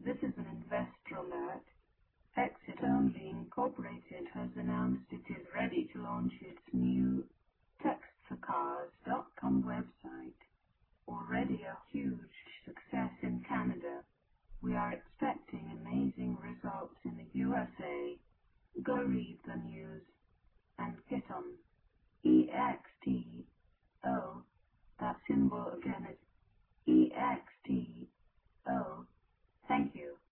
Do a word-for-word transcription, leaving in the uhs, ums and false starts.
This is an investor alert. Exit Only Incorporated has announced it is ready to launch its new text for cars dot com website. Already a huge success in Canada, we are expecting amazing results in the U S A. Go read the news and get on. E X T O. That symbol again is E X T O. Thank you.